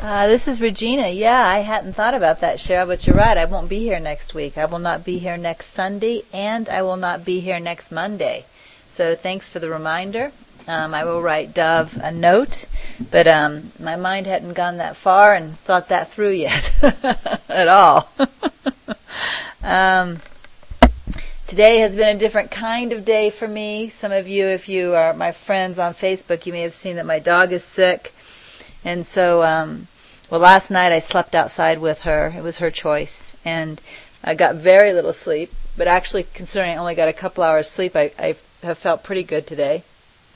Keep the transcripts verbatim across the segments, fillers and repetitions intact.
Uh, this is Regina. Yeah, I hadn't thought about that, Cheryl, but you're right. I won't be here next week. I will not be here next Sunday, and I will not be here next Monday. So thanks for the reminder. Um, I will write Dove a note, but um, my mind hadn't gone that far and thought that through yet at all. um, today has been a different kind of day for me. Some of you, if you are my friends on Facebook, you may have seen that my dog is sick. And so, um, well, last night I slept outside with her. It was her choice. And I got very little sleep. But actually, considering I only got a couple hours sleep, I, I have felt pretty good today.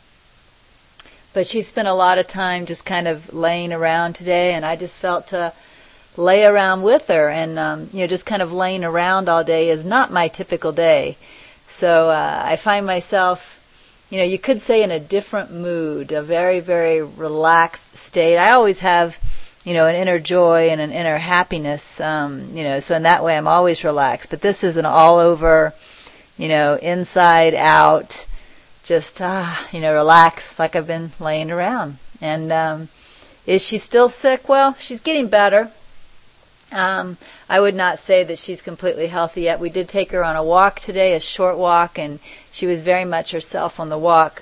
But she spent a lot of time just kind of laying around today. And I just felt to lay around with her. And, um, you know, just kind of laying around all day is not my typical day. So uh, I find myself, you know, you could say in a different mood, a very, very relaxed state. I always have, you know, an inner joy and an inner happiness, um, you know, so in that way I'm always relaxed. But this is an all over, you know, inside out, just, ah, you know, relaxed like I've been laying around. And um, is she still sick? Well, she's getting better. Um, I would not say that she's completely healthy yet. We did take her on a walk today, a short walk, and she was very much herself on the walk.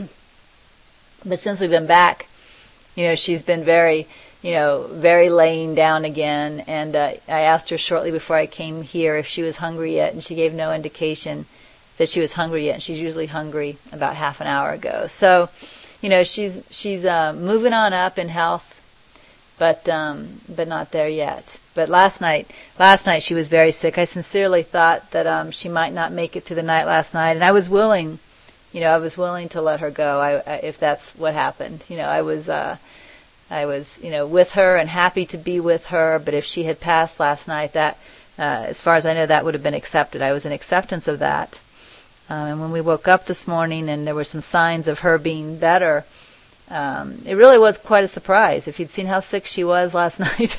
But since we've been back, you know, she's been very, you know, very laying down again. And uh, I asked her shortly before I came here if she was hungry yet, and she gave no indication that she was hungry yet. She's usually hungry about half an hour ago. So, you know, she's she's uh, moving on up in health, but um, but not there yet. But last night, last night she was very sick. I sincerely thought that um, she might not make it through the night last night, and I was willing, you know, I was willing to let her go. I, I, if that's what happened, you know, I was, uh, I was, you know, with her and happy to be with her. But if she had passed last night, that, uh, as far as I know, that would have been accepted. I was in acceptance of that. Um, and when we woke up this morning, and there were some signs of her being better. Um, it really was quite a surprise. If you'd seen how sick she was last night,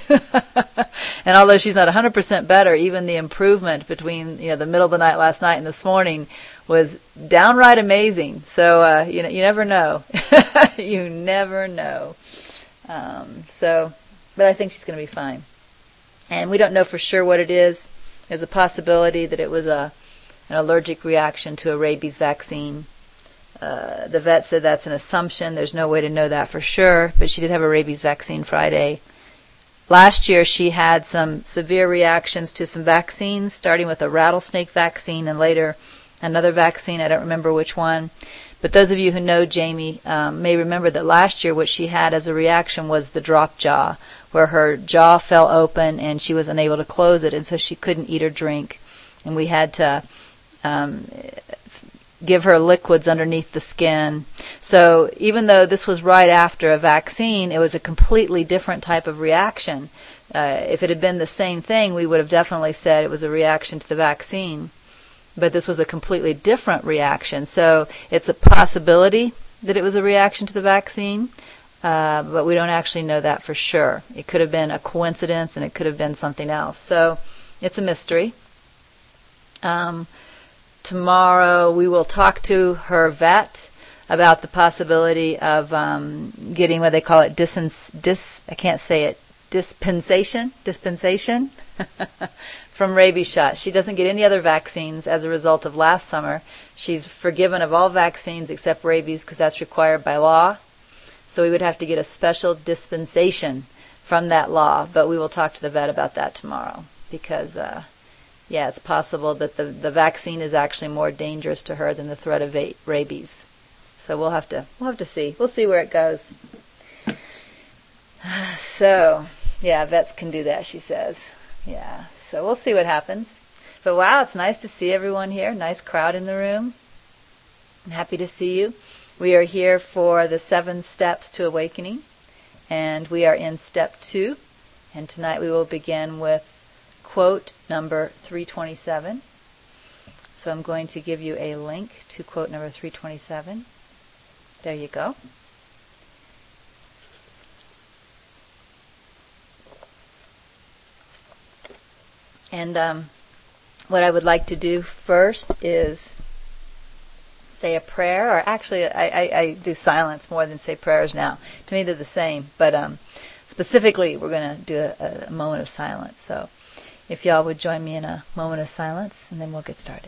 and although she's not one hundred percent better, even the improvement between, you know, the middle of the night last night and this morning was downright amazing. So, uh, you know, you never know. You never know. Um, so, but I think she's going to be fine. And we don't know for sure what it is. There's a possibility that it was a an allergic reaction to a rabies vaccine. Uh, the vet said that's an assumption. There's no way to know that for sure, but she did have a rabies vaccine Friday. Last year she had some severe reactions to some vaccines, starting with a rattlesnake vaccine and later another vaccine. I don't remember which one. But those of you who know Jamie um, may remember that last year what she had as a reaction was the drop jaw, where her jaw fell open and she was unable to close it, and so she couldn't eat or drink. And we had to um give her liquids underneath the skin. So even though this was right after a vaccine, it was a completely different type of reaction. Uh, if it had been the same thing, we would have definitely said it was a reaction to the vaccine. But this was a completely different reaction. So it's a possibility that it was a reaction to the vaccine, uh, but we don't actually know that for sure. It could have been a coincidence, and it could have been something else. So it's a mystery. Um, Tomorrow we will talk to her vet about the possibility of um, getting what they call it dis, dis I can't say it dispensation dispensation from rabies shots. She doesn't get any other vaccines as a result of last summer. She's forgiven of all vaccines except rabies because that's required by law. So we would have to get a special dispensation from that law. But we will talk to the vet about that tomorrow because. Uh, Yeah, it's possible that the the vaccine is actually more dangerous to her than the threat of va- rabies. So we'll have to we'll have to see. We'll see where it goes. So, yeah, vets can do that, she says. Yeah, so we'll see what happens. But wow, it's nice to see everyone here. Nice crowd in the room. I'm happy to see you. We are here for the seven steps to awakening, and we are in step two. And tonight we will begin with quote number three twenty-seven. So I'm going to give you a link to quote number three twenty-seven. There you go. And um, what I would like to do first is say a prayer, or actually I, I, I do silence more than say prayers now. To me they're the same, but um, specifically, we're going to do a, a moment of silence. So if y'all would join me in a moment of silence, and then we'll get started.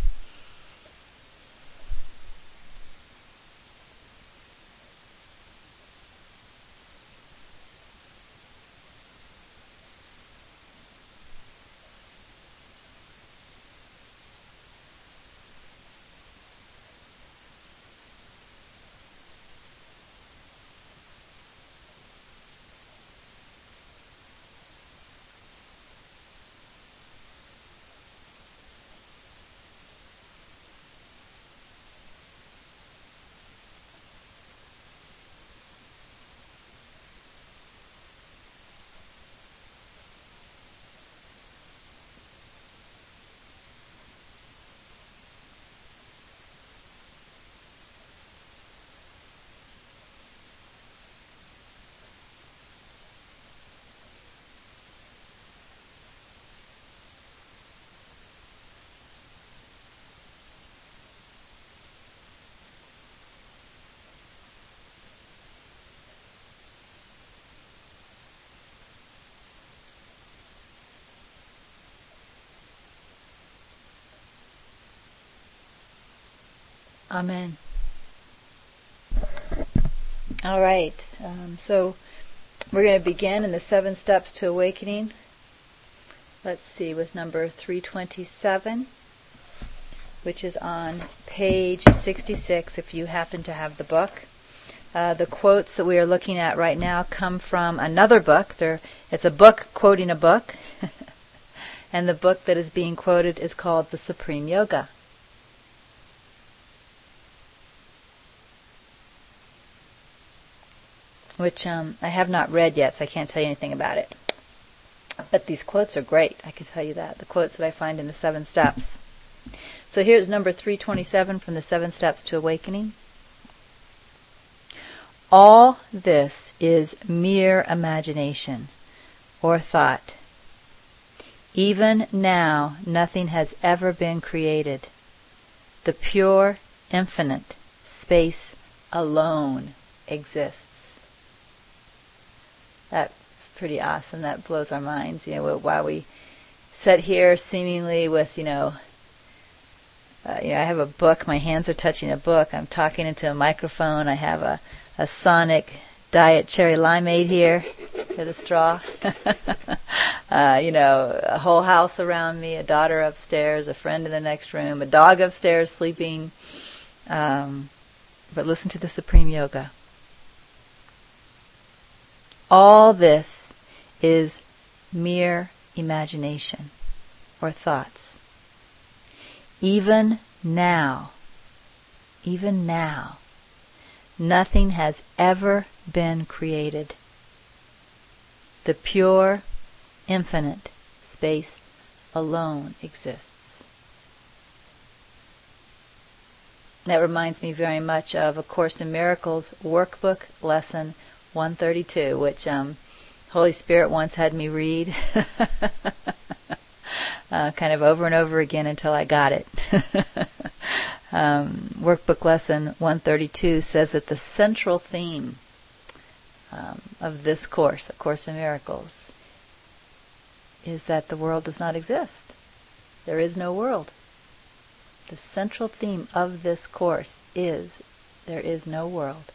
Amen. All right. Um, so we're going to begin in the Seven Steps to Awakening. Let's see, with number three twenty-seven, which is on page sixty-six if you happen to have the book. Uh, the quotes that we are looking at right now come from another book. They're, it's a book quoting a book. And the book that is being quoted is called The Supreme Yoga. Which um, I have not read yet, so I can't tell you anything about it. But these quotes are great, I can tell you that. The quotes that I find in the Seven Steps. So here's number three twenty-seven from the Seven Steps to Awakening. All this is mere imagination or thought. Even now, nothing has ever been created. The pure, infinite space alone exists. That's pretty awesome. That blows our minds. You know, while we sit here seemingly with, you know, uh, you know, I have a book. My hands are touching a book. I'm talking into a microphone. I have a, a Sonic Diet Cherry Limeade here for the straw. uh, you know, a whole house around me, a daughter upstairs, a friend in the next room, a dog upstairs sleeping. Um, but listen to the Supreme Yoga. All this is mere imagination or thoughts. Even now, even now, nothing has ever been created. The pure, infinite space alone exists. That reminds me very much of A Course in Miracles workbook lesson one thirty-two, which um, Holy Spirit once had me read uh, kind of over and over again until I got it. um, workbook lesson one thirty-two says that the central theme um, of this course, A Course in Miracles, is that the world does not exist. There is no world. The central theme of this course is there is no world.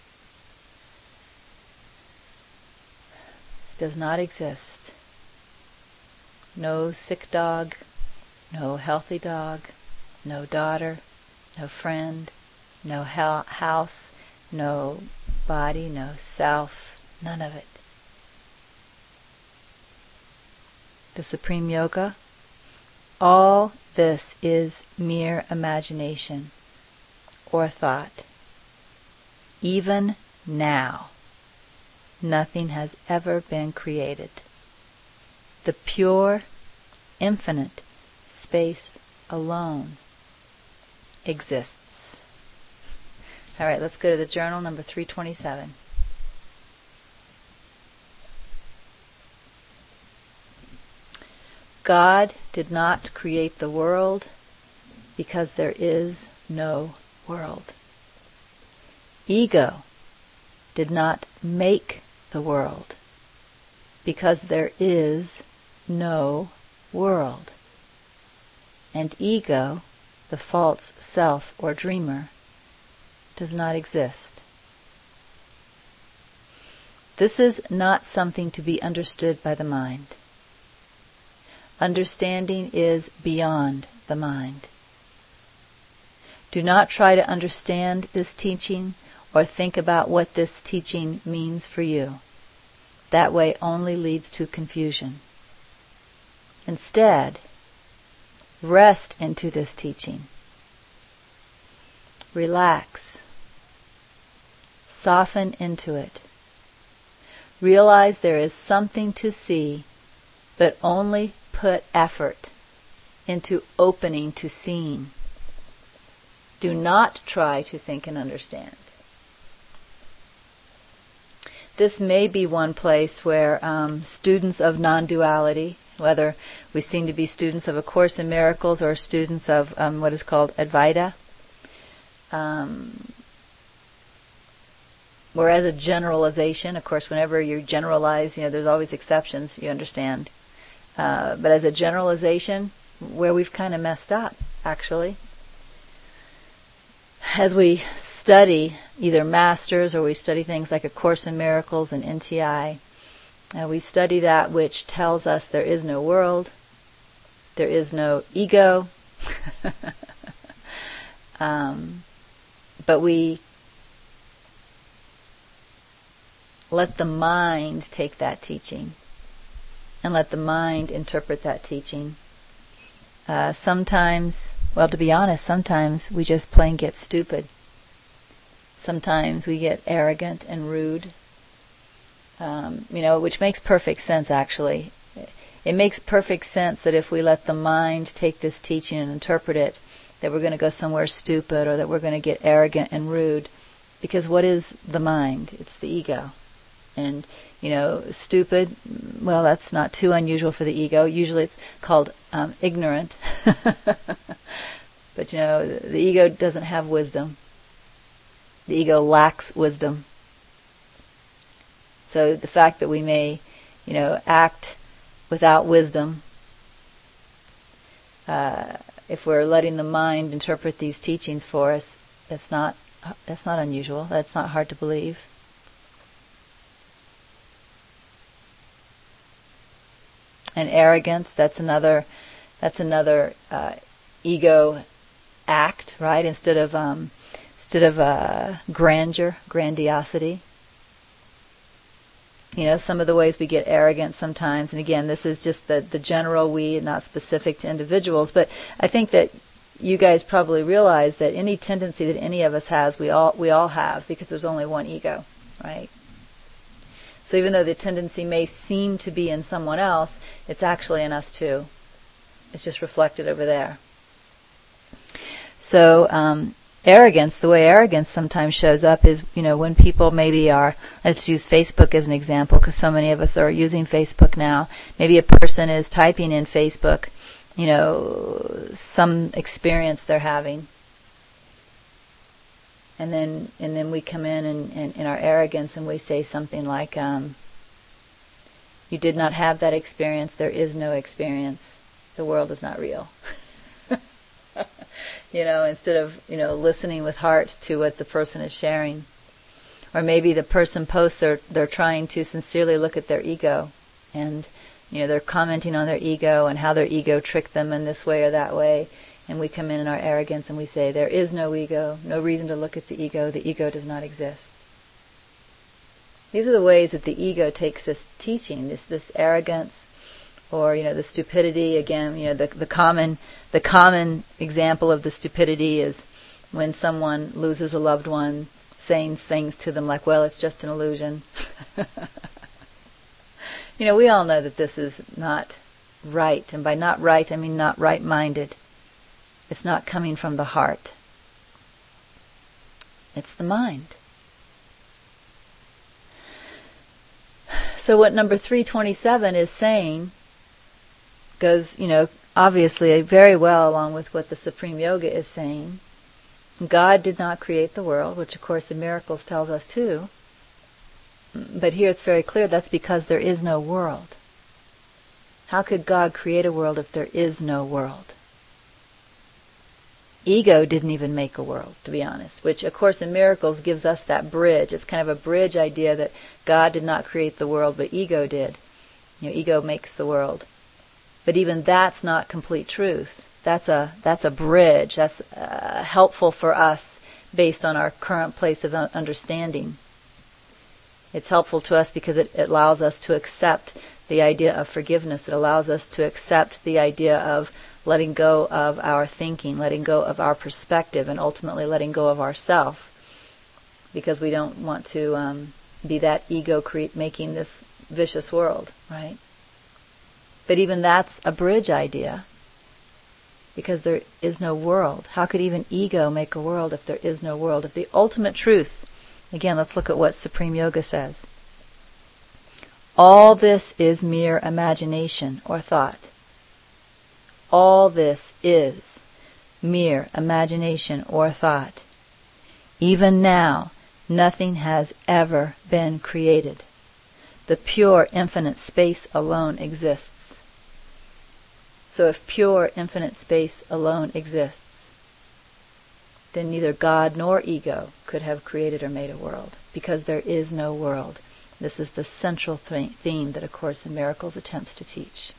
Does not exist. No sick dog, no healthy dog, no daughter, no friend, no he- house, no body, no self, none of it. The Supreme Yoga, all this is mere imagination or thought. Even now, nothing has ever been created. The pure, infinite space alone exists. All right, let's go to the journal, number three twenty-seven. God did not create the world because there is no world. Ego did not make the world because there is no world. And ego, the false self or dreamer, does not exist. This is not something to be understood by the mind. Understanding is beyond the mind. Do not try to understand this teaching or think about what this teaching means for you. That way only leads to confusion. Instead, rest into this teaching. Relax. Soften into it. Realize there is something to see, but only put effort into opening to seeing. Do not try to think and understand. This may be one place where um, students of non-duality, whether we seem to be students of A Course in Miracles or students of um, what is called Advaita, um, where as a generalization, of course, whenever you generalize, you know, there's always exceptions, you understand. Uh, but as a generalization, where we've kind of messed up, actually. As we study either masters or we study things like A Course in Miracles and N T I, uh, we study that which tells us there is no world, there is no ego, um, but we let the mind take that teaching and let the mind interpret that teaching. Uh, sometimes, well, to be honest, sometimes we just plain get stupid. Sometimes we get arrogant and rude, um, you know, which makes perfect sense, actually. It makes perfect sense that if we let the mind take this teaching and interpret it, that we're going to go somewhere stupid or that we're going to get arrogant and rude. Because what is the mind? It's the ego. And, you know, stupid, well, that's not too unusual for the ego. Usually it's called um, ignorant. But, you know, the, the ego doesn't have wisdom. The ego lacks wisdom. So the fact that we may, you know, act without wisdom, uh, if we're letting the mind interpret these teachings for us, that's not, that's not unusual. That's not hard to believe. And arrogance, that's another, that's another uh, ego act, right? Instead of um, instead of uh, grandeur, grandiosity. You know, some of the ways we get arrogant sometimes, and again, this is just the the general we, not specific to individuals. But I think that you guys probably realize that any tendency that any of us has, we all we all have, because there's only one ego, right? So even though the tendency may seem to be in someone else, it's actually in us too. It's just reflected over there. So um, arrogance, the way arrogance sometimes shows up is, you know, when people maybe are, let's use Facebook as an example, because so many of us are using Facebook now. Maybe a person is typing in Facebook, you know, some experience they're having. And then, and then we come in and, and in our arrogance and we say something like, um, "You did not have that experience. There is no experience. The world is not real." You know, instead of, you know, listening with heart to what the person is sharing. Or maybe the person posts, they're they're trying to sincerely look at their ego, and, you know, they're commenting on their ego and how their ego tricked them in this way or that way. And we come in in our arrogance and we say, there is no ego, no reason to look at the ego, the ego does not exist. These are the ways that the ego takes this teaching, this this arrogance, or, you know, the stupidity. Again, you know, the the common the common example of the stupidity is when someone loses a loved one, saying things to them like, well, it's just an illusion. You know, we all know that this is not right, and by not right, I mean not right-minded. It's not coming from the heart. It's the mind. So what number three twenty-seven is saying goes, you know, obviously very well along with what the Supreme Yoga is saying. God did not create the world, which of course the Miracles tells us too. But here it's very clear that's because there is no world. How could God create a world if there is no world? Ego didn't even make a world, to be honest, which A Course in Miracles gives us that bridge. It's kind of a bridge idea that God did not create the world, but ego did. You know, ego makes the world. But even that's not complete truth. That's a that's a bridge. That's uh, helpful for us based on our current place of understanding. It's helpful to us because it, it allows us to accept the idea of forgiveness. It allows us to accept the idea of letting go of our thinking, letting go of our perspective, and ultimately letting go of ourself, because we don't want to um, be that ego create making this vicious world, right? But even that's a bridge idea, because there is no world. How could even ego make a world if there is no world? If the ultimate truth, again, let's look at what Supreme Yoga says. All this is mere imagination or thought. All this is mere imagination or thought. Even now, nothing has ever been created. The pure infinite space alone exists. So if pure infinite space alone exists, then neither God nor ego could have created or made a world, because there is no world. This is the central th- theme that A Course in Miracles attempts to teach.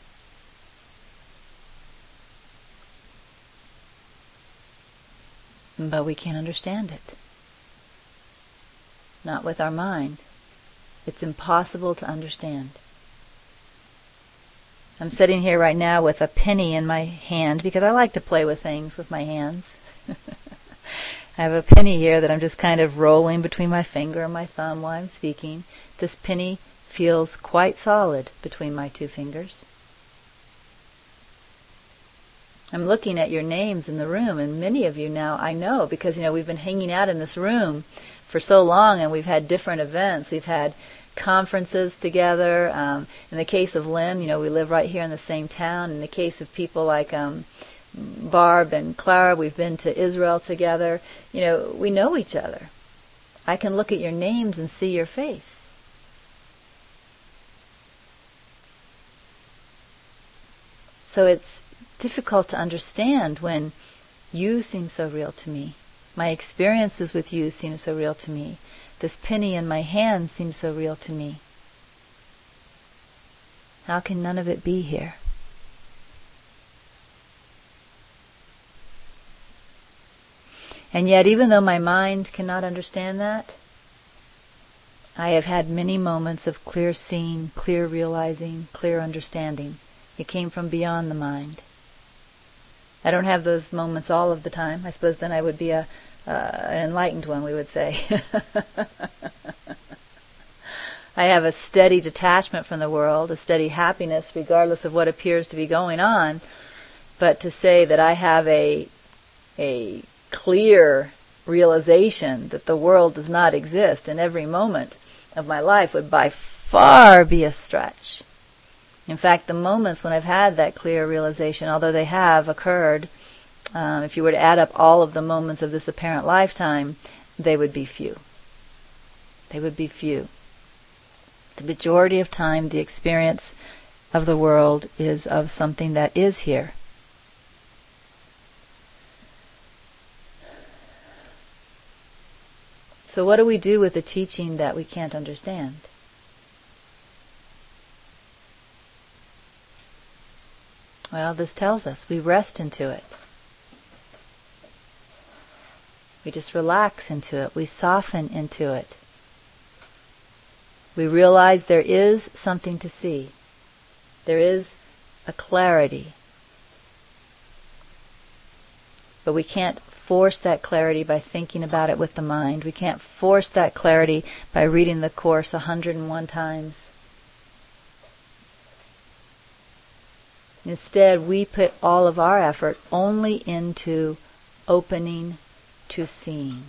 But we can't understand it. Not with our mind. It's impossible to understand. I'm sitting here right now with a penny in my hand because I like to play with things with my hands. I have a penny here that I'm just kind of rolling between my finger and my thumb while I'm speaking. This penny feels quite solid between my two fingers. I'm looking at your names in the room, and many of you now I know because, you know, we've been hanging out in this room for so long, and we've had different events. We've had conferences together. Um, in the case of Lynn, you know, we live right here in the same town. In the case of people like um, Barb and Clara, we've been to Israel together. You know, we know each other. I can look at your names and see your face. So it's difficult to understand when you seem so real to me. My experiences with you seem so real to me. This penny in my hand seems so real to me. How can none of it be here? And yet, even though my mind cannot understand that, I have had many moments of clear seeing, clear realizing, clear understanding. It came from beyond the mind. I don't have those moments all of the time. I suppose then I would be a uh, an enlightened one, we would say. I have a steady detachment from the world, a steady happiness regardless of what appears to be going on. But to say that I have a a clear realization that the world does not exist in every moment of my life would by far be a stretch. In fact, the moments when I've had that clear realization, although they have occurred, um, if you were to add up all of the moments of this apparent lifetime, they would be few. They would be few. The majority of time, the experience of the world is of something that is here. So what do we do with the teaching that we can't understand? Well, this tells us we rest into it. We just relax into it. We soften into it. We realize there is something to see. There is a clarity. But we can't force that clarity by thinking about it with the mind. We can't force that clarity by reading the Course a hundred and one times. Instead, we put all of our effort only into opening to seeing.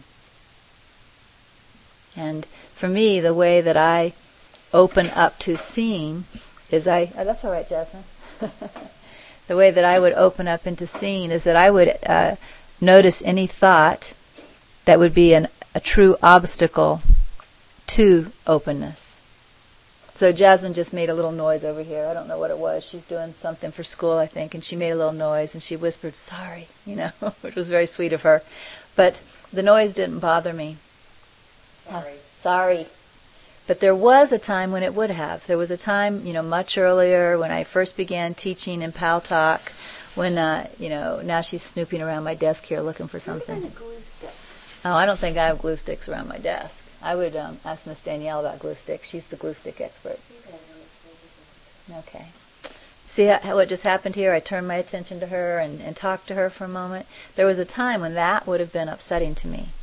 And for me, the way that I open up to seeing is I... Oh, that's all right, Jasmine. The way that I would open up into seeing is that I would uh, notice any thought that would be an, a true obstacle to openness. So Jasmine just made a little noise over here. I don't know what it was. She's doing something for school, I think, and she made a little noise, and she whispered, sorry, you know, which was very sweet of her. But the noise didn't bother me. Sorry. Sorry. But there was a time when it would have. There was a time, you know, much earlier when I first began teaching in Pal Talk, when, uh, you know, now she's snooping around my desk here looking for something. What about a glue stick? Oh, I don't think I have glue sticks around my desk. I would um, ask Miss Danielle about glue sticks. She's the glue stick expert. Okay. See how, how what just happened here? I turned my attention to her and, and talked to her for a moment. There was a time when that would have been upsetting to me.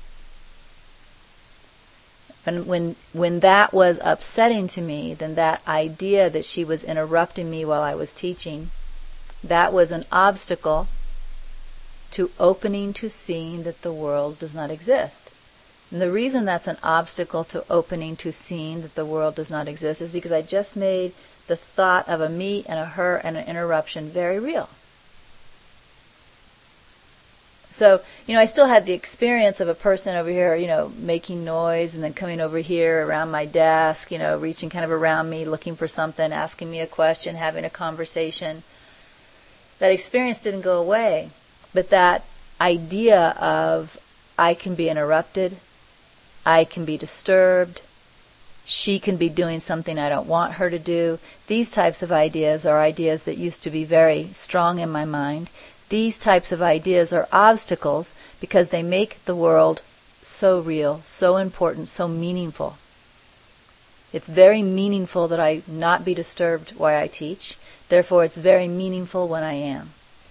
When, when, when that was upsetting to me, then that idea that she was interrupting me while I was teaching, that was an obstacle to opening to seeing that the world does not exist. And the reason that's an obstacle to opening to seeing that the world does not exist is because I just made the thought of a me and a her and an interruption very real. So, you know, I still had the experience of a person over here, you know, making noise and then coming over here around my desk, you know, reaching kind of around me, looking for something, asking me a question, having a conversation. That experience didn't go away. But that idea of I can be interrupted, I can be disturbed, she can be doing something I don't want her to do, these types of ideas are ideas that used to be very strong in my mind. These types of ideas are obstacles because they make the world so real, so important, so meaningful. It's very meaningful that I not be disturbed while I teach. Therefore, it's very meaningful when I am.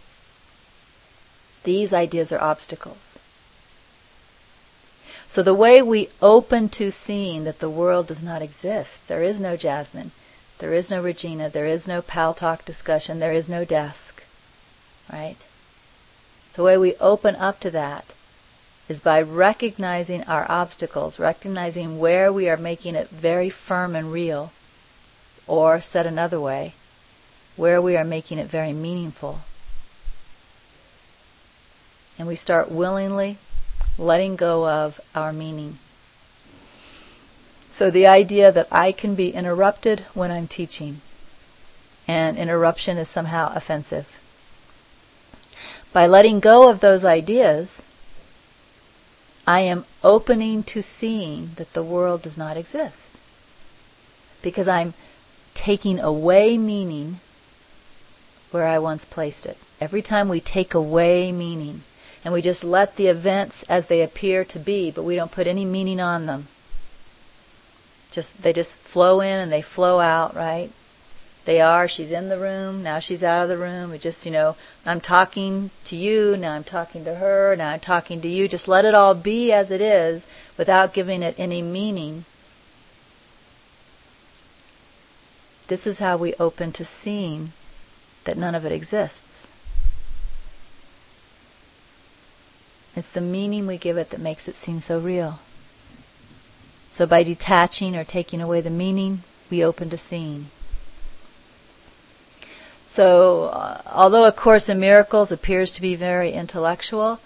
These ideas are obstacles. So the way we open to seeing that the world does not exist, there is no Jasmine, there is no Regina, there is no Pal Talk discussion, there is no desk, right? The way we open up to that is by recognizing our obstacles, recognizing where we are making it very firm and real, or said another way, where we are making it very meaningful. And we start willingly letting go of our meaning. So the idea that I can be interrupted when I'm teaching, and interruption is somehow offensive. By letting go of those ideas, I am opening to seeing that the world does not exist. Because I'm taking away meaning where I once placed it. Every time we take away meaning, and we just let the events as they appear to be, but we don't put any meaning on them. Just they just flow in and they flow out, right? They are, she's in the room, now she's out of the room. We just, you know, I'm talking to you, now I'm talking to her, now I'm talking to you. Just let it all be as it is without giving it any meaning. This is how we open to seeing that none of it exists. It's the meaning we give it that makes it seem so real. So by detaching or taking away the meaning, we open to seeing. So, uh, although A Course in Miracles appears to be very intellectual,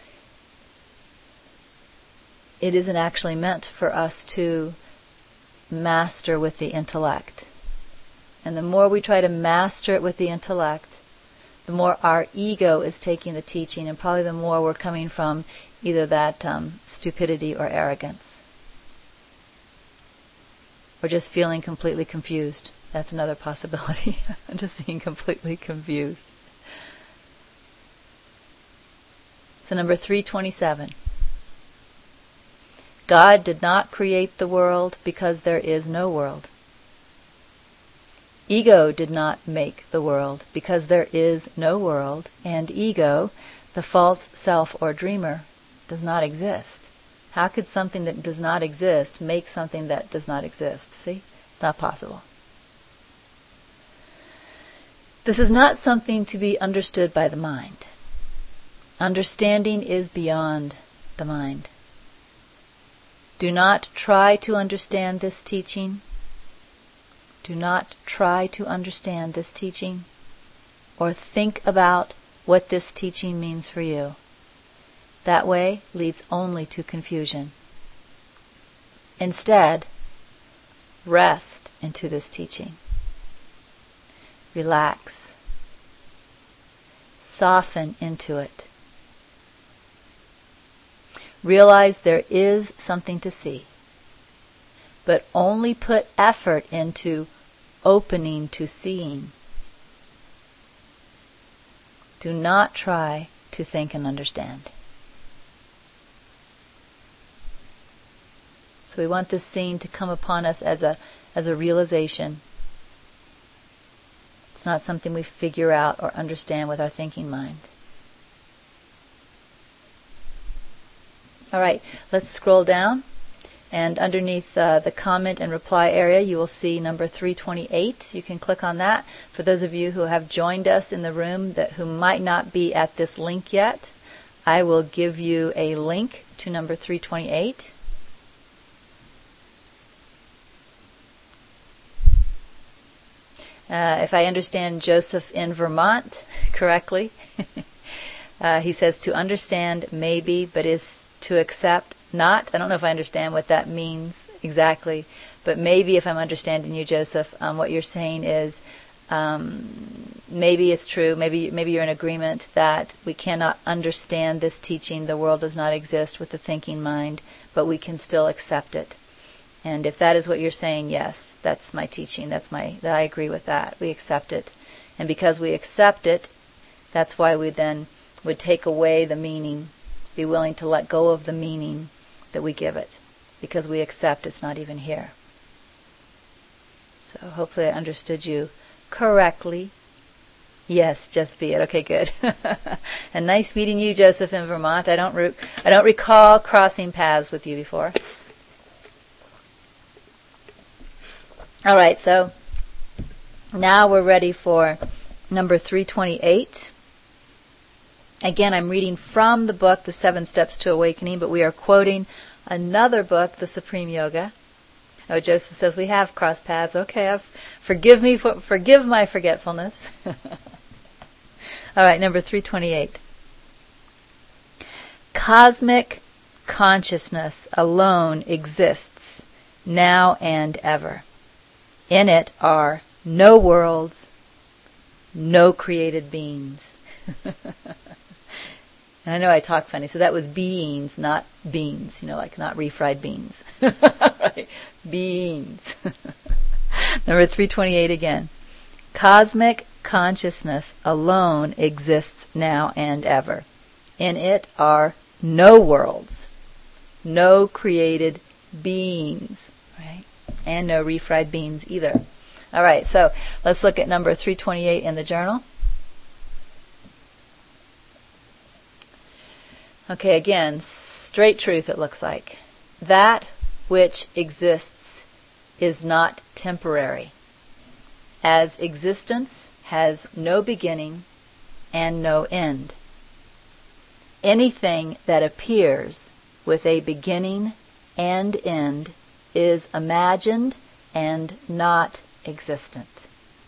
it isn't actually meant for us to master with the intellect. And the more we try to master it with the intellect, the more our ego is taking the teaching, and probably the more we're coming from either that um, stupidity or arrogance. Or just feeling completely confused. That's another possibility. Just being completely confused. So number three twenty-seven. God did not create the world because there is no world. Ego did not make the world because there is no world, and ego, the false self or dreamer, does not exist. How could something that does not exist make something that does not exist? See? It's not possible. This is not something to be understood by the mind. Understanding is beyond the mind. Do not try to understand this teaching. Do not try to understand this teaching or think about what this teaching means for you. That way leads only to confusion. Instead, rest into this teaching. Relax. Soften into it. Realize there is something to see, but only put effort into opening to seeing. Do not try to think and understand. So we want this scene to come upon us as a as a realization. It's not something we figure out or understand with our thinking mind. All right, let's scroll down. And underneath uh, the comment and reply area, you will see number three twenty-eight. You can click on that. For those of you who have joined us in the room that who might not be at this link yet, I will give you a link to number three twenty-eight. Uh, if I understand Joseph in Vermont correctly, uh, he says to understand maybe, but is to accept not. I don't know if I understand what that means exactly, but maybe if I'm understanding you, Joseph, um, what you're saying is um, maybe it's true, maybe maybe you're in agreement that we cannot understand this teaching, the world does not exist with the thinking mind, but we can still accept it. And if that is what you're saying, yes, that's my teaching, that's my, that I agree with that, we accept it. And because we accept it, that's why we then would take away the meaning, be willing to let go of the meaning that we give it, because we accept it's not even here. So hopefully I understood you correctly. Yes, just be it. Okay, good. And nice meeting you, Joseph, in Vermont. I don't re- I don't recall crossing paths with you before. All right, so now we're ready for number three twenty-eight. Again, I'm reading from the book, The Seven Steps to Awakening, but we are quoting another book, The Supreme Yoga. Oh, Joseph says we have crossed paths. Okay, I've, forgive me for forgive my forgetfulness. All right, number three twenty-eight. Cosmic consciousness alone exists now and ever. In it are no worlds, no created beings. And I know I talk funny, so that was beings, not beans, you know, like not refried beans. Right? Beings. Number three twenty-eight again. Cosmic consciousness alone exists now and ever. In it are no worlds, no created beings, right? And no refried beans either. All right, so let's look at number three twenty-eight in the journal. Okay, again, straight truth it looks like. That which exists is not temporary, as existence has no beginning and no end. Anything that appears with a beginning and end is imagined and not existent.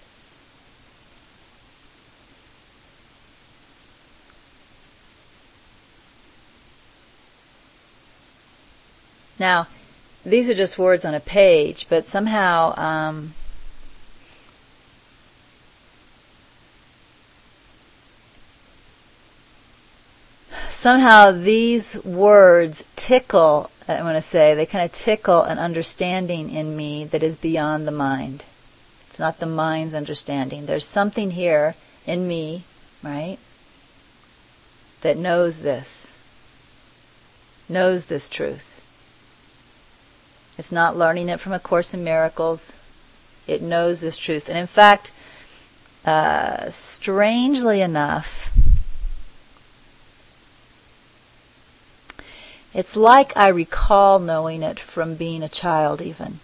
Now, these are just words on a page, but somehow um, somehow these words tickle, I want to say, they kind of tickle an understanding in me that is beyond the mind. It's not the mind's understanding. There's something here in me, right, that knows this, knows this truth. It's not learning it from A Course in Miracles. It knows this truth. And in fact, uh, strangely enough, it's like I recall knowing it from being a child even.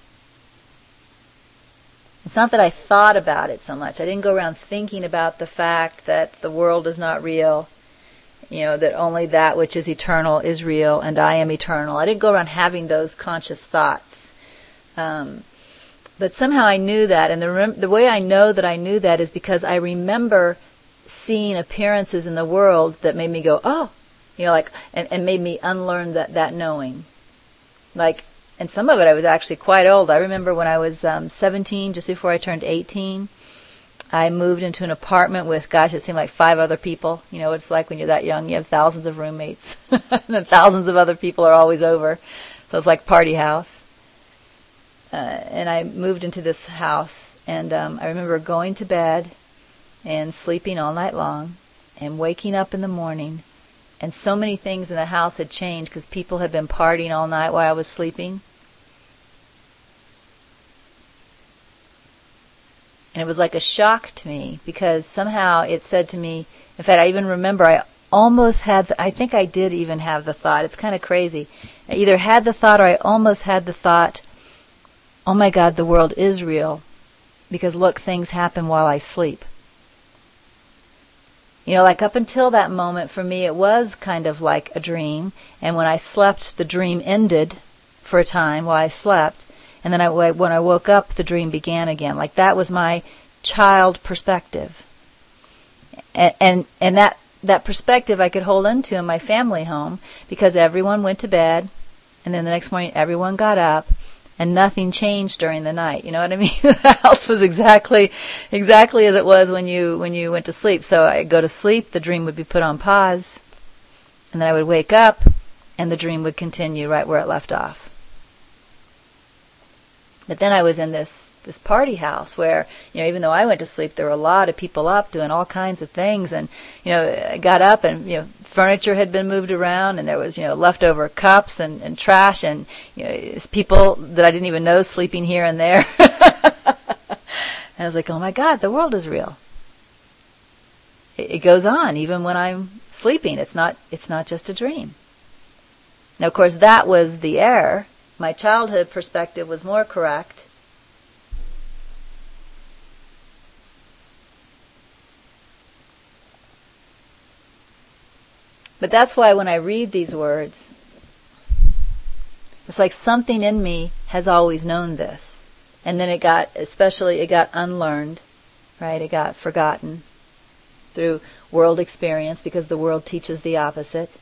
It's not that I thought about it so much. I didn't go around thinking about the fact that the world is not real, you know, that only that which is eternal is real and I am eternal. I didn't go around having those conscious thoughts. Um, but somehow I knew that, and the, rem- the way I know that I knew that is because I remember seeing appearances in the world that made me go, oh, you know, like, and, and made me unlearn that, that knowing. Like, and some of it I was actually quite old. I remember when I was um, seventeen, just before I turned eighteen, I moved into an apartment with, gosh, it seemed like five other people. You know what it's like when you're that young. You have thousands of roommates. And then thousands of other people are always over. So it's like party house. Uh, and I moved into this house, and um, I remember going to bed and sleeping all night long and waking up in the morning, and so many things in the house had changed because people had been partying all night while I was sleeping. And it was like a shock to me, because somehow it said to me, in fact, I even remember I almost had, the, I think I did even have the thought, it's kind of crazy. I either had the thought or I almost had the thought, oh my God, the world is real, because look, things happen while I sleep. You know, like up until that moment, for me, it was kind of like a dream. And when I slept, the dream ended for a time while I slept. And then I, when I woke up, the dream began again. Like that was my child perspective. And, and, and that, that perspective I could hold into in my family home, because everyone went to bed, and then the next morning everyone got up, and nothing changed during the night. You know what I mean? The house was exactly, exactly as it was when you, when you went to sleep. So I'd go to sleep, the dream would be put on pause, and then I would wake up, and the dream would continue right where it left off. But then I was in this, this party house where, you know, even though I went to sleep, there were a lot of people up doing all kinds of things, and, you know, I got up and, you know, furniture had been moved around, and there was, you know, leftover cups and, and trash, and, you know, people that I didn't even know sleeping here and there. And I was like, oh my God, the world is real. It, it goes on even when I'm sleeping. It's not, it's not just a dream. Now, of course, that was the error. My childhood perspective was more correct. But that's why when I read these words, it's like something in me has always known this. And then it got, especially it got unlearned, right? It got forgotten through world experience, because the world teaches the opposite.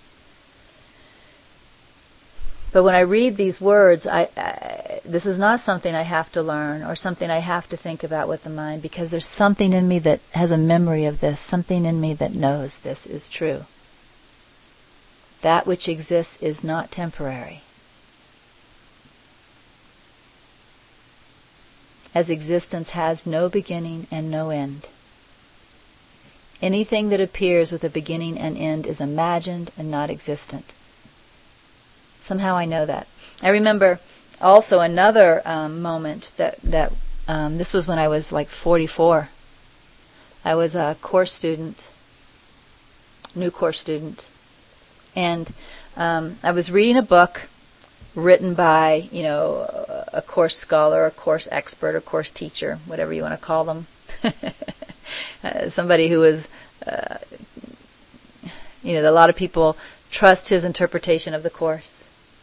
But when I read these words, I, I, this is not something I have to learn or something I have to think about with the mind, because there's something in me that has a memory of this, something in me that knows this is true. That which exists is not temporary. As existence has no beginning and no end. Anything that appears with a beginning and end is imagined and not existent. Somehow I know that. I remember also another um, moment that, that um, this was when I was like forty-four. I was a course student, new course student. And um, I was reading a book written by, you know, a course scholar, a course expert, a course teacher, whatever you want to call them. uh, somebody who was, uh, you know, a lot of people trust his interpretation of the course.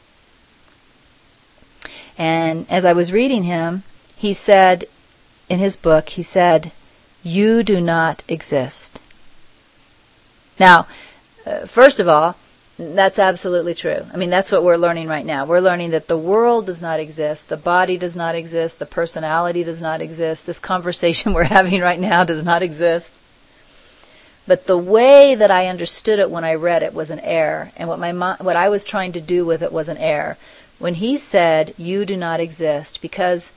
And as I was reading him, he said, in his book, he said, "You do not exist." Now, uh, first of all, that's absolutely true. I mean, that's what we're learning right now. We're learning that the world does not exist, the body does not exist, the personality does not exist, this conversation we're having right now does not exist. But the way that I understood it when I read it was an error, and what my mo- what I was trying to do with it was an error. When he said, "You do not exist," because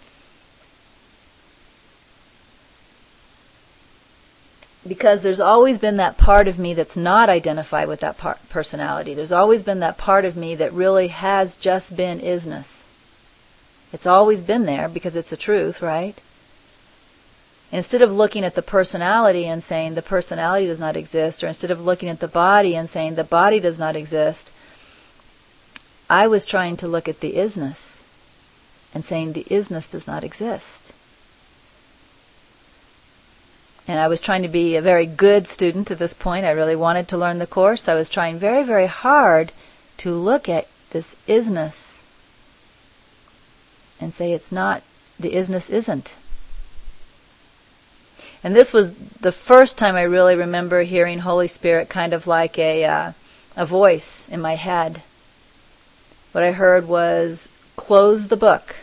Because there's always been that part of me that's not identified with that part, personality. There's always been that part of me that really has just been isness. It's always been there because it's a truth, right? Instead of looking at the personality and saying the personality does not exist, or instead of looking at the body and saying the body does not exist, I was trying to look at the isness and saying the isness does not exist. And I was trying to be a very good student at this point. I really wanted to learn the course. I was trying very, very hard to look at this isness and say it's not, the isness isn't. And this was the first time I really remember hearing Holy Spirit kind of like a uh, a voice in my head. What I heard was, close the book.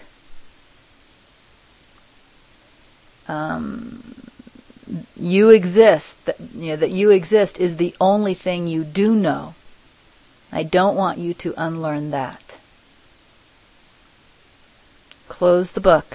Um, you exist, that, you know, that you exist is the only thing you do know. I don't want you to unlearn that. Close the book.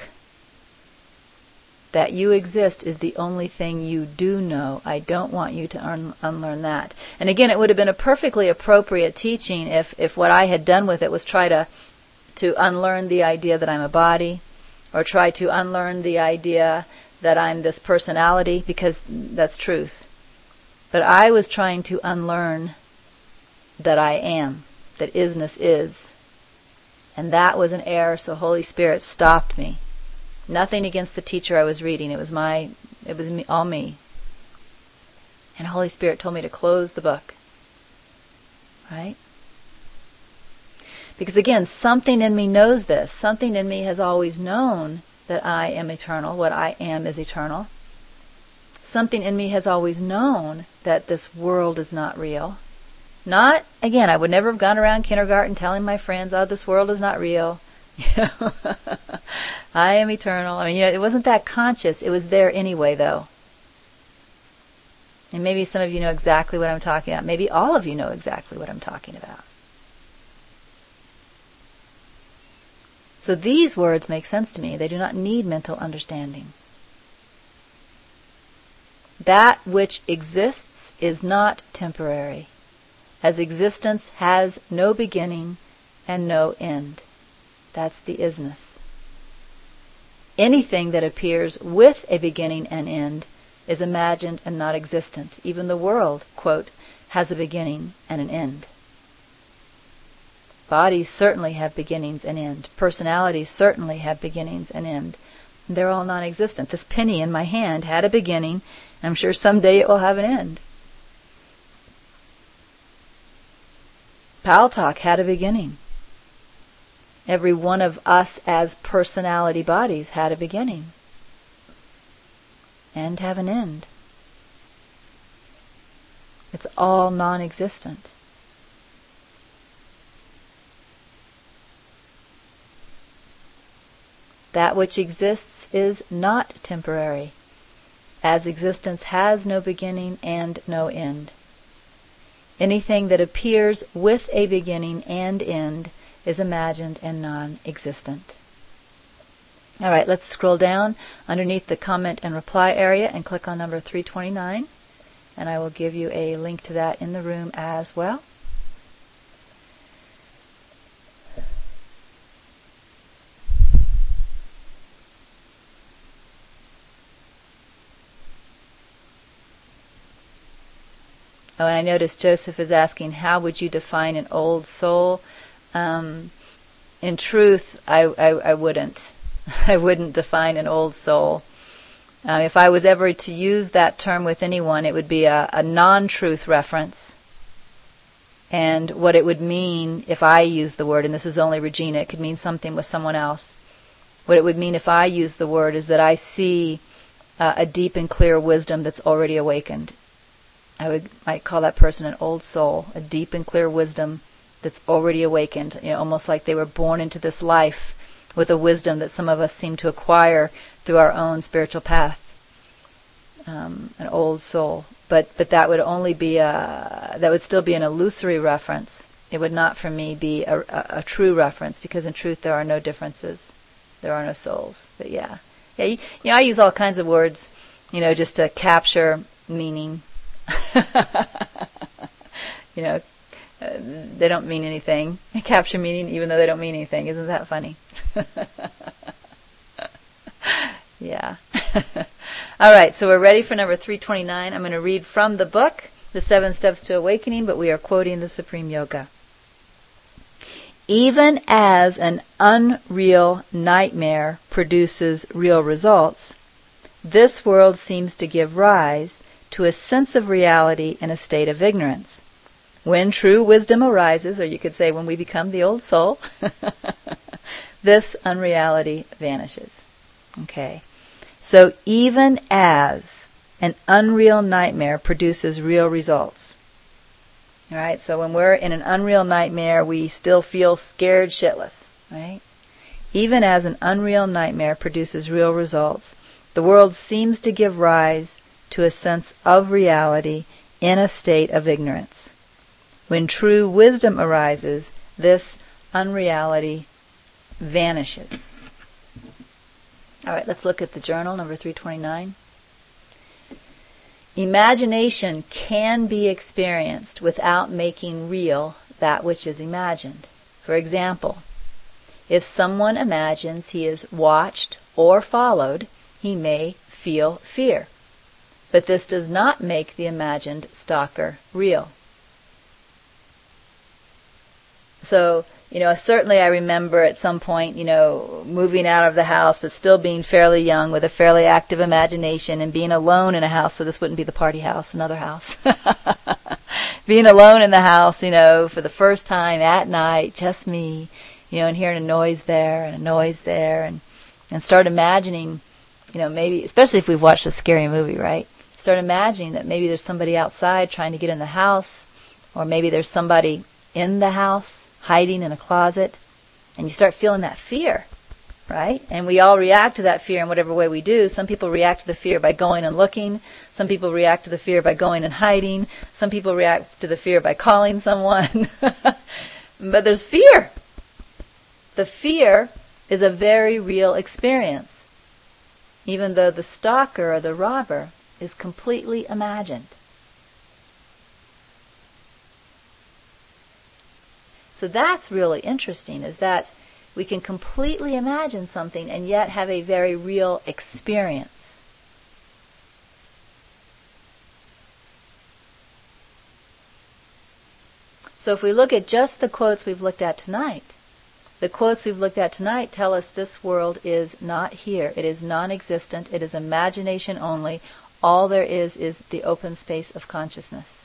That you exist is the only thing you do know. I don't want you to un- unlearn that. And again, it would have been a perfectly appropriate teaching if, if what I had done with it was try to, to unlearn the idea that I'm a body, or try to unlearn the idea that I'm this personality, because that's truth. But I was trying to unlearn that I am, that isness is. And that was an error, so Holy Spirit stopped me. Nothing against the teacher I was reading. It was my, it was me, all me. And Holy Spirit told me to close the book. Right? Because again, something in me knows this. Something in me has always known that I am eternal. What I am is eternal. Something in me has always known that this world is not real. Not, again, I would never have gone around kindergarten telling my friends, oh, this world is not real. You know, I am eternal. I mean, you know, it wasn't that conscious. It was there anyway, though. And maybe some of you know exactly what I'm talking about. Maybe all of you know exactly what I'm talking about. So these words make sense to me. They do not need mental understanding. That which exists is not temporary, as existence has no beginning and no end. That's the isness. Anything that appears with a beginning and end is imagined and not existent. Even the world, quote, has a beginning and an end. Bodies certainly have beginnings and end. Personalities certainly have beginnings and end. They're all non-existent. This penny in my hand had a beginning, and I'm sure someday it will have an end. Pal Talk had a beginning. Every one of us as personality bodies had a beginning and have an end. It's all non-existent. That which exists is not temporary, as existence has no beginning and no end. Anything that appears with a beginning and end is imagined and non-existent. All right, let's scroll down underneath the comment and reply area and click on number three twenty-nine, and I will give you a link to that in the room as well. Oh, and I noticed Joseph is asking, how would you define an old soul? Um, in truth, I, I, I wouldn't. I wouldn't define an old soul. Um, if I was ever to use that term with anyone, it would be a, a non-truth reference. And what it would mean if I use the word, and this is only Regina, it could mean something with someone else. What it would mean if I use the word is that I see uh, a deep and clear wisdom that's already awakened. I would might call that person an old soul, a deep and clear wisdom that's already awakened, you know, almost like they were born into this life with a wisdom that some of us seem to acquire through our own spiritual path. Um, an old soul, but but that would only be a that would still be an illusory reference. It would not, for me, be a, a, a true reference, because in truth there are no differences, there are no souls. But yeah, yeah, you, you know, I use all kinds of words, you know, just to capture meaning. You know, uh, they don't mean anything. They capture meaning even though they don't mean anything. Isn't that funny? Yeah. All right, so we're ready for number three twenty-nine. I'm going to read from the book, The Seven Steps to Awakening, but we are quoting the Supreme Yoga. Even as an unreal nightmare produces real results, this world seems to give rise to a sense of reality in a state of ignorance. When true wisdom arises, or you could say when we become the old soul, this unreality vanishes. Okay. So even as an unreal nightmare produces real results. All right, so when we're in an unreal nightmare, we still feel scared shitless, right? even as an unreal nightmare produces real results, the world seems to give rise to a sense of reality in a state of ignorance. When true wisdom arises, this unreality vanishes. All right, let's look at the journal, number three twenty-nine. Imagination can be experienced without making real that which is imagined. For example, if someone imagines he is watched or followed, he may feel fear. But this does not make the imagined stalker real. So, you know, certainly I remember at some point, you know, moving out of the house, but still being fairly young with a fairly active imagination and being alone in a house, so this wouldn't be the party house, another house. Being alone in the house, you know, for the first time at night, just me, you know, and hearing a noise there and a noise there, and, and start imagining, you know, maybe, especially if we've watched a scary movie, right? Start imagining that maybe there's somebody outside trying to get in the house, or maybe there's somebody in the house hiding in a closet, and you start feeling that fear, right? And we all react to that fear in whatever way we do. Some people react to the fear by going and looking. Some people react to the fear by going and hiding. Some people react to the fear by calling someone. But there's fear. The fear is a very real experience, even though the stalker or the robber is completely imagined. So that's really interesting, is that we can completely imagine something and yet have a very real experience. So if we look at just the quotes we've looked at tonight, the quotes we've looked at tonight tell us this world is not here. It is non-existent. It is imagination only. All there is is the open space of consciousness.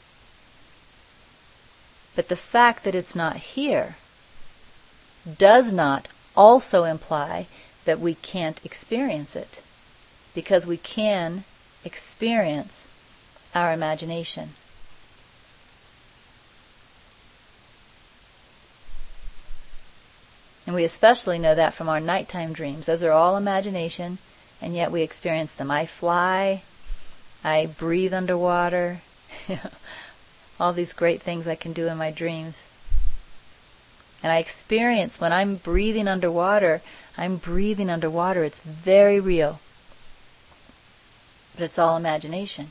But the fact that it's not here does not also imply that we can't experience it, because we can experience our imagination. And we especially know that from our nighttime dreams. Those are all imagination, and yet we experience them. I fly, I breathe underwater, all these great things I can do in my dreams. And I experience when I'm breathing underwater, I'm breathing underwater. It's very real. But it's all imagination.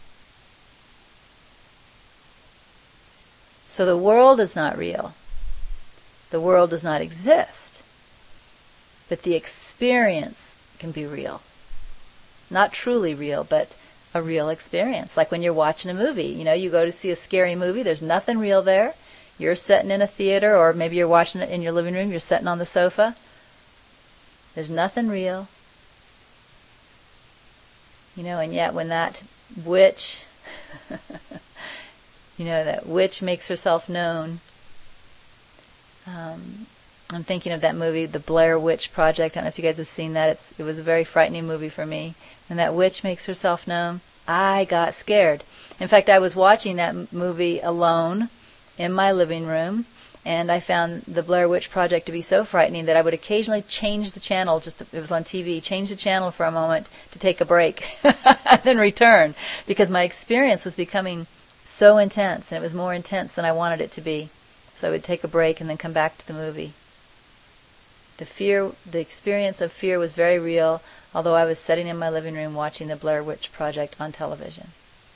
So the world is not real. The world does not exist. But the experience can be real. Not truly real, but a real experience. Like when you're watching a movie. You know, you go to see a scary movie, there's nothing real there. You're sitting in a theater, or maybe you're watching it in your living room, you're sitting on the sofa. There's nothing real. You know, and yet when that witch, you know, that witch makes herself known. Um, I'm thinking of that movie, The Blair Witch Project. I don't know if you guys have seen that. It's, it was a very frightening movie for me. And that witch makes herself known. I got scared. In fact, I was watching that movie alone in my living room, and I found The Blair Witch Project to be so frightening that I would occasionally change the channel, just to, it was on T V, change the channel for a moment to take a break, and then return, because my experience was becoming so intense, and it was more intense than I wanted it to be. So I would take a break and then come back to the movie. The fear, the experience of fear was very real, although I was sitting in my living room watching The Blair Witch Project on television.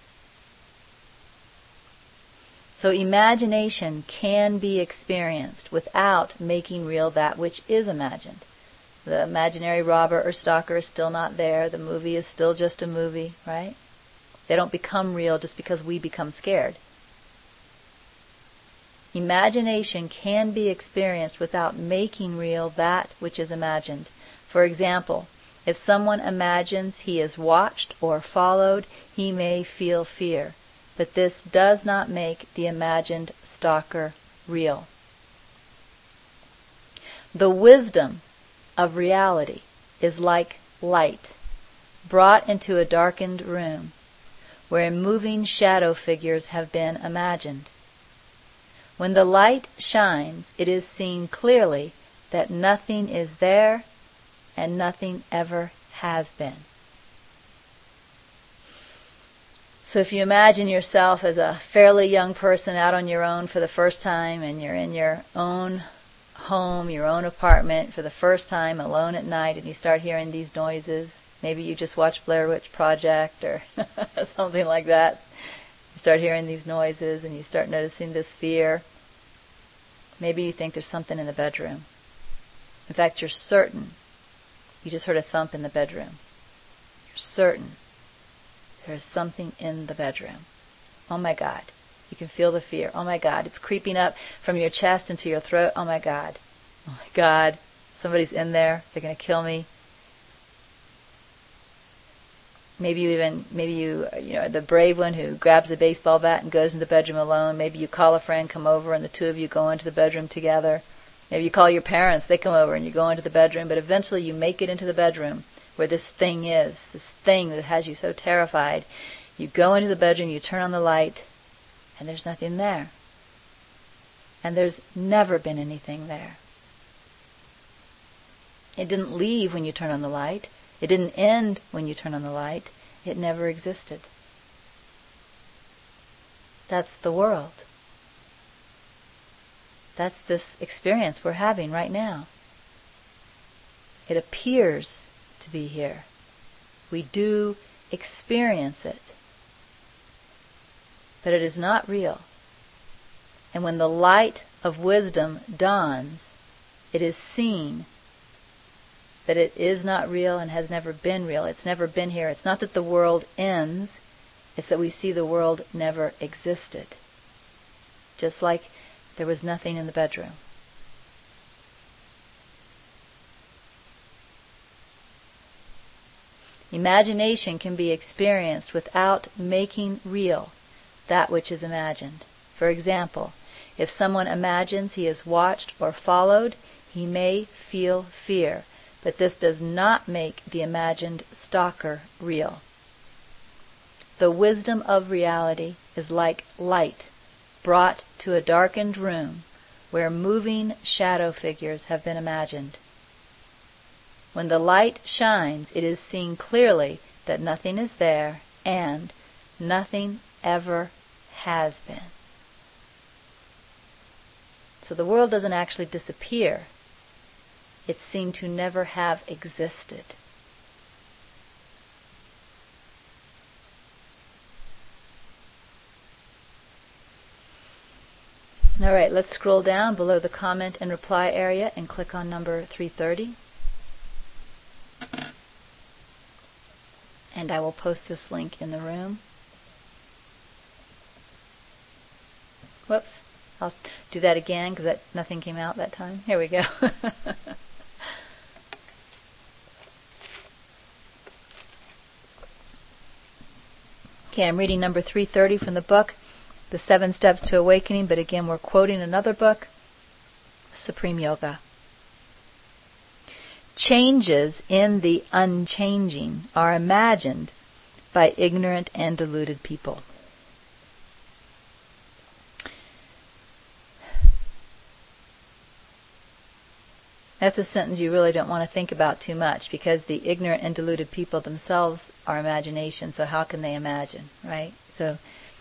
So imagination can be experienced without making real that which is imagined. The imaginary robber or stalker is still not there. The movie is still just a movie, right? They don't become real just because we become scared. Imagination can be experienced without making real that which is imagined. For example, if someone imagines he is watched or followed, he may feel fear. But this does not make the imagined stalker real. The wisdom of reality is like light brought into a darkened room where moving shadow figures have been imagined. When the light shines, it is seen clearly that nothing is there and nothing ever has been. So if you imagine yourself as a fairly young person out on your own for the first time, and you're in your own home, your own apartment for the first time, alone at night, and you start hearing these noises, maybe you just watched Blair Witch Project or something like that. You start hearing these noises and you start noticing this fear. Maybe you think there's something in the bedroom. In fact, you're certain you just heard a thump in the bedroom. You're certain there's something in the bedroom. Oh my God. You can feel the fear. Oh my God. It's creeping up from your chest into your throat. Oh my God. Oh my God. Somebody's in there. They're going to kill me. Maybe you even, maybe you, you know, the brave one who grabs a baseball bat and goes in the bedroom alone. Maybe you call a friend, come over, and the two of you go into the bedroom together. Maybe you call your parents, they come over, and you go into the bedroom. But eventually you make it into the bedroom where this thing is, this thing that has you so terrified. You go into the bedroom, you turn on the light, and there's nothing there. And there's never been anything there. It didn't leave when you turn on the light. It didn't end when you turn on the light. It never existed. That's the world. That's this experience we're having right now. It appears to be here. We do experience it. But it is not real. And when the light of wisdom dawns, it is seen that it is not real and has never been real. It's never been here. It's not that the world ends. It's that we see the world never existed. Just like there was nothing in the bedroom. Imagination can be experienced without making real that which is imagined. For example, if someone imagines he is watched or followed, he may feel fear, but this does not make the imagined stalker real. The wisdom of reality is like light brought to a darkened room where moving shadow figures have been imagined. When the light shines, it is seen clearly that nothing is there and nothing ever has been. So the world doesn't actually disappear. It's seen to never have existed. All right, let's scroll down below the comment and reply area and click on number three thirty. And I will post this link in the room. Whoops. I'll do that again because that nothing came out that time. Here we go. Okay, I'm reading number three thirty from the book, The Seven Steps to Awakening, but again we're quoting another book, Supreme Yoga. Changes in the unchanging are imagined by ignorant and deluded people. That's a sentence you really don't want to think about too much, because the ignorant and deluded people themselves are imagination, so how can they imagine, right? So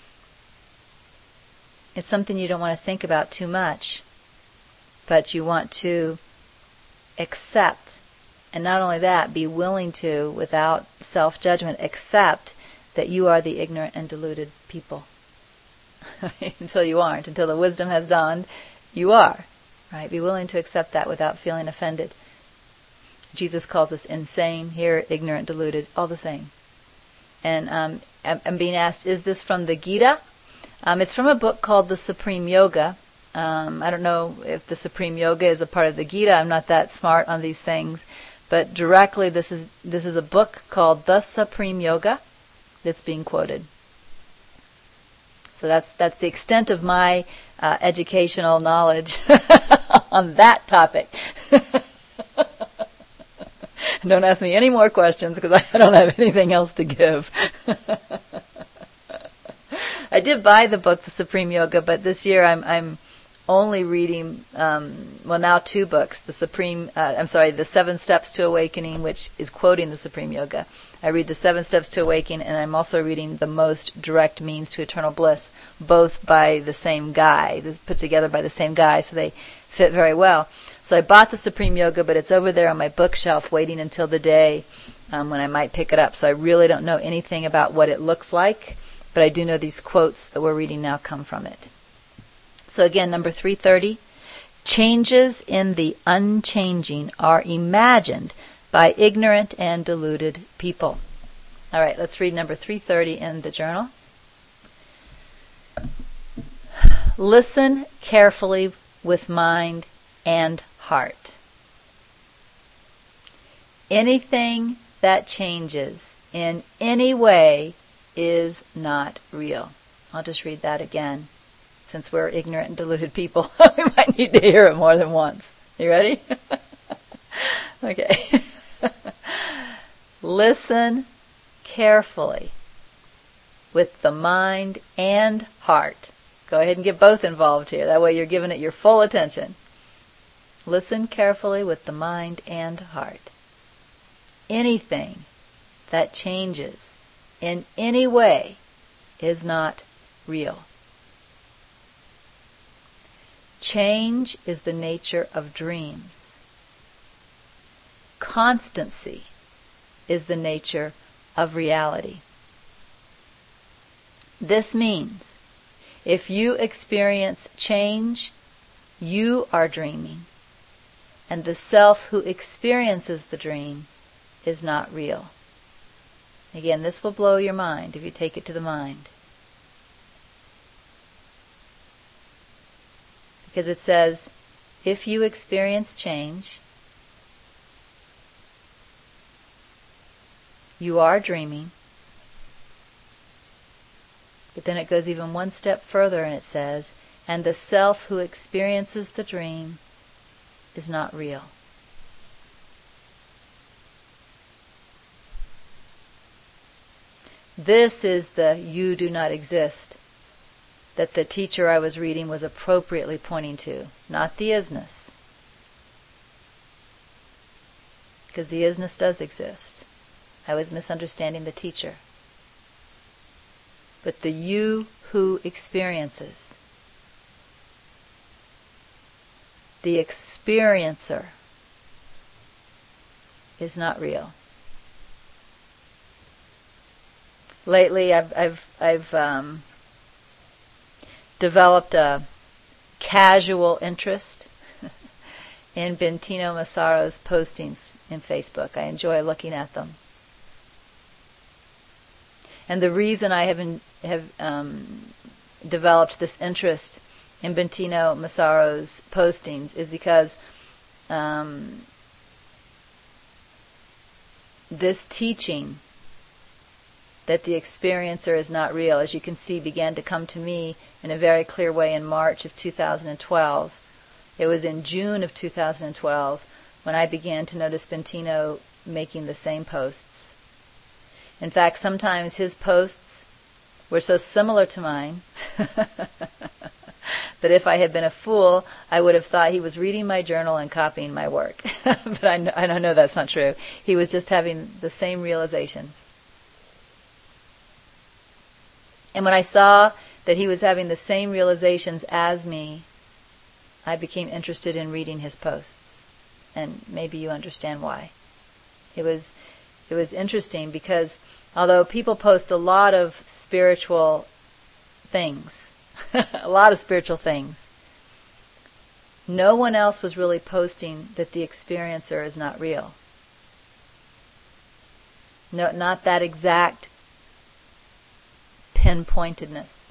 it's something you don't want to think about too much, but you want to accept, and not only that, be willing to, without self-judgment, accept that you are the ignorant and deluded people. Until you aren't, until the wisdom has dawned, you are. Right? Be willing to accept that without feeling offended. Jesus calls us insane, here ignorant, deluded, all the same. And um, I'm, I'm being asked, is this from the Gita? Um, it's from a book called The Supreme Yoga. Um, I don't know if the Supreme Yoga is a part of the Gita. I'm not that smart on these things. But directly, this is this is a book called The Supreme Yoga that's being quoted. So that's that's the extent of my uh, educational knowledge on that topic. Don't ask me any more questions because I don't have anything else to give. I did buy the book, The Supreme Yoga, but this year I'm I'm only reading, um, well now two books, the Supreme, uh, I'm sorry, the Seven Steps to Awakening, which is quoting the Supreme Yoga. I read the Seven Steps to Awakening, and I'm also reading The Most Direct Means to Eternal Bliss, both by the same guy, put together by the same guy, so they fit very well. So I bought the Supreme Yoga, but it's over there on my bookshelf waiting until the day um, when I might pick it up. So I really don't know anything about what it looks like, but I do know these quotes that we're reading now come from it. So again, number three thirty, changes in the unchanging are imagined by ignorant and deluded people. All right, let's read number three thirty in the journal. Listen carefully with mind and heart. Anything that changes in any way is not real. I'll just read that again. Since we're ignorant and deluded people, we might need to hear it more than once. You ready? Okay. Listen carefully with the mind and heart. Go ahead and get both involved here. That way you're giving it your full attention. Listen carefully with the mind and heart. Anything that changes in any way is not real. Change is the nature of dreams. Constancy is the nature of reality. This means if you experience change, you are dreaming, and the self who experiences the dream is not real. Again, this will blow your mind if you take it to the mind. Because it says, if you experience change, you are dreaming. But then it goes even one step further and it says, and the self who experiences the dream is not real. This is the you do not exist that the teacher I was reading was appropriately pointing to, not the isness. Because the isness does exist. I was misunderstanding the teacher. But the you who experiences, the experiencer, is not real. Lately, I've I've I've um, developed a casual interest in Bentinho Massaro's postings in Facebook. I enjoy looking at them. And the reason I have, in, have um, developed this interest in Bentinho Massaro's postings is because um, this teaching that the experiencer is not real, as you can see, began to come to me in a very clear way in March of two thousand twelve. It was in June of two thousand twelve when I began to notice Bentinho making the same posts. In fact, sometimes his posts were so similar to mine that if I had been a fool, I would have thought he was reading my journal and copying my work. But I know, I know that's not true. He was just having the same realizations. And when I saw that he was having the same realizations as me, I became interested in reading his posts. And maybe you understand why. It was it was interesting because although people post a lot of spiritual things, a lot of spiritual things, no one else was really posting that the experiencer is not real. No, not that exact pinpointedness.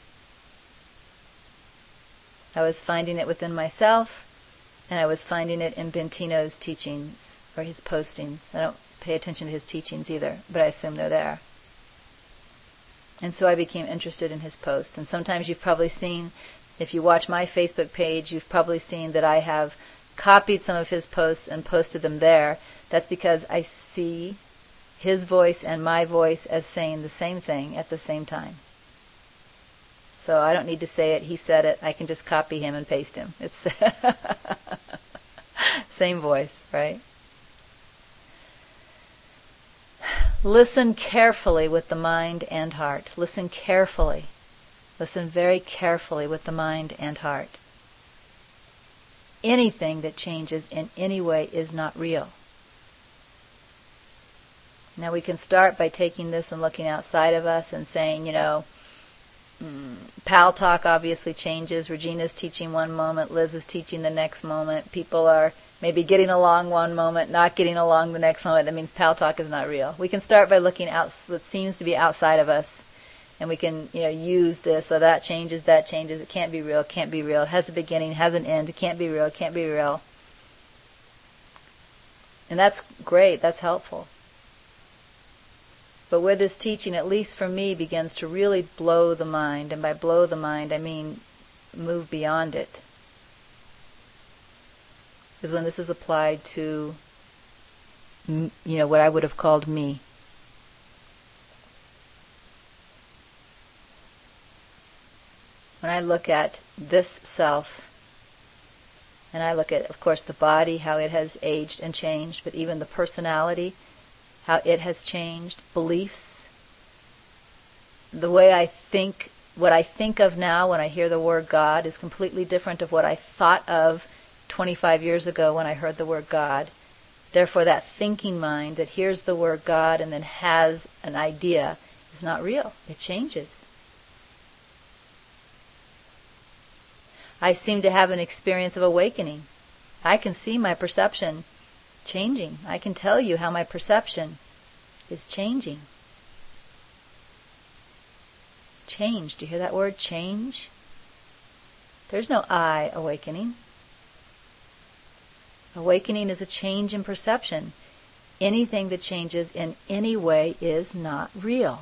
I was finding it within myself, and I was finding it in Bentinho's teachings, or his postings. I don't pay attention to his teachings either, but I assume they're there. And so I became interested in his posts. And sometimes you've probably seen, if you watch my Facebook page, you've probably seen that I have copied some of his posts and posted them there. That's because I see his voice and my voice as saying the same thing at the same time. So I don't need to say it. He said it. I can just copy him and paste him. It's same voice, right? Listen carefully with the mind and heart. Listen carefully. Listen very carefully with the mind and heart. Anything that changes in any way is not real. Now we can start by taking this and looking outside of us and saying, you know, mm, Pal Talk obviously changes. Regina's teaching one moment, Liz is teaching the next moment. People are maybe getting along one moment, not getting along the next moment. That means Pal Talk is not real. We can start by looking out what seems to be outside of us, and we can, you know, use this. So that changes, that changes. It can't be real, it can't be real. It has a beginning, has an end. It can't be real, it can't be real. And that's great. That's helpful. But where this teaching, at least for me, begins to really blow the mind, and by blow the mind, I mean move beyond it, is when this is applied to, you know, what I would have called me. When I look at this self, and I look at, of course, the body, how it has aged and changed, but even the personality, how it has changed, beliefs, the way I think, what I think of now when I hear the word God is completely different of what I thought of twenty-five years ago when I heard the word God. Therefore, that thinking mind that hears the word God and then has an idea is not real. It changes. I seem to have an experience of awakening. I can see my perception changing. I can tell you how my perception is changing. Change. Do you hear that word? Change? There's no I awakening. Awakening is a change in perception. Anything that changes in any way is not real.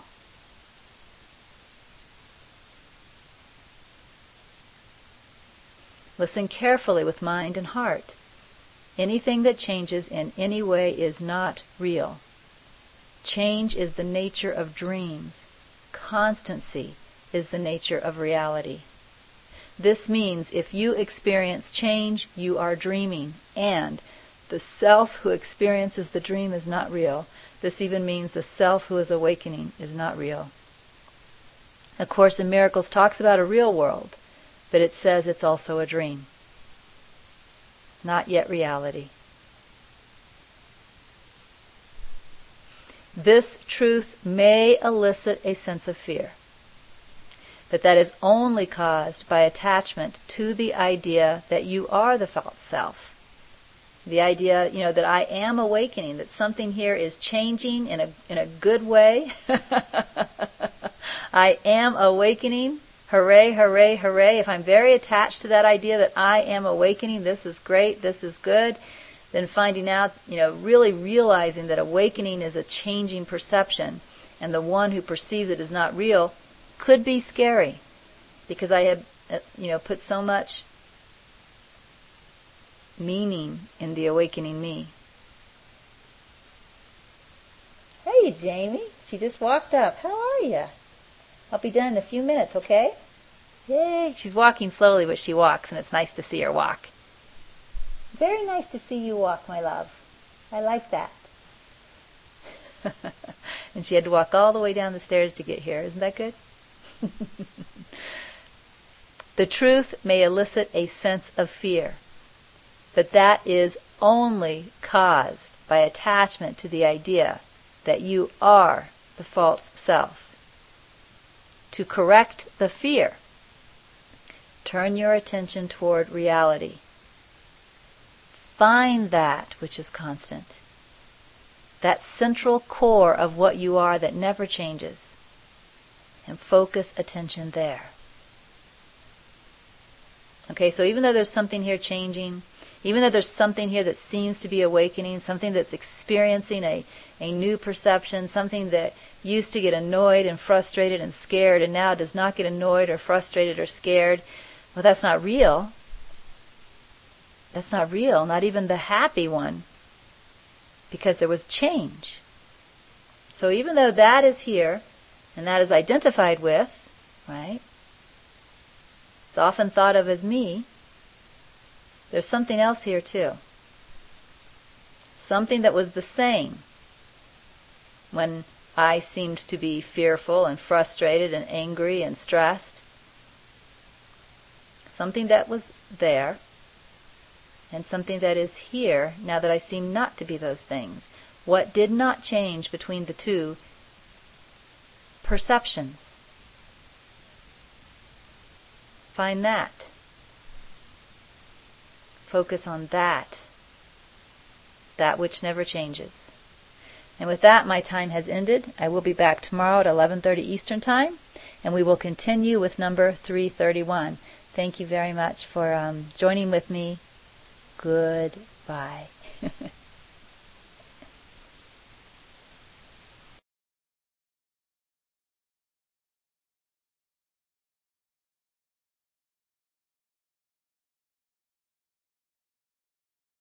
Listen carefully with mind and heart. Anything that changes in any way is not real. Change is the nature of dreams. Constancy is the nature of reality. This means if you experience change, you are dreaming, and the self who experiences the dream is not real. This even means the self who is awakening is not real. A Course in Miracles talks about a real world, but it says it's also a dream. Not yet reality. This truth may elicit a sense of fear, but that is only caused by attachment to the idea that you are the false self. The idea, you know, that I am awakening, that something here is changing in a in a good way. I am awakening. Hooray, hooray, hooray. If I'm very attached to that idea that I am awakening, this is great, this is good, then finding out, you know, really realizing that awakening is a changing perception, and the one who perceives it is not real, could be scary, because I have, you know, put so much meaning in the awakening me. Hey, Jamie. She just walked up. How are you? I'll be done in a few minutes, okay? Yay. She's walking slowly, but she walks, and it's nice to see her walk. Very nice to see you walk, my love. I like that. And she had to walk all the way down the stairs to get here. Isn't that good? The truth may elicit a sense of fear, but that is only caused by attachment to the idea that you are the false self. To correct the fear, turn your attention toward reality. Find that which is constant, that central core of what you are that never changes, and focus attention there. Okay, so even though there's something here changing, even though there's something here that seems to be awakening, something that's experiencing a, a new perception, something that used to get annoyed and frustrated and scared and now does not get annoyed or frustrated or scared, well, that's not real. That's not real, not even the happy one, because there was change. So even though that is here and that is identified with, right, It's often thought of as me. There's something else here too. Something that was the same when I seemed to be fearful and frustrated and angry and stressed. Something that was there, and something that is here now that I seem not to be those things. What did not change between the two perceptions? Find that. Focus on that. That which never changes. And with that, my time has ended. I will be back tomorrow at eleven thirty Eastern Time, and we will continue with number three thirty-one. Thank you very much for um, joining with me. Goodbye.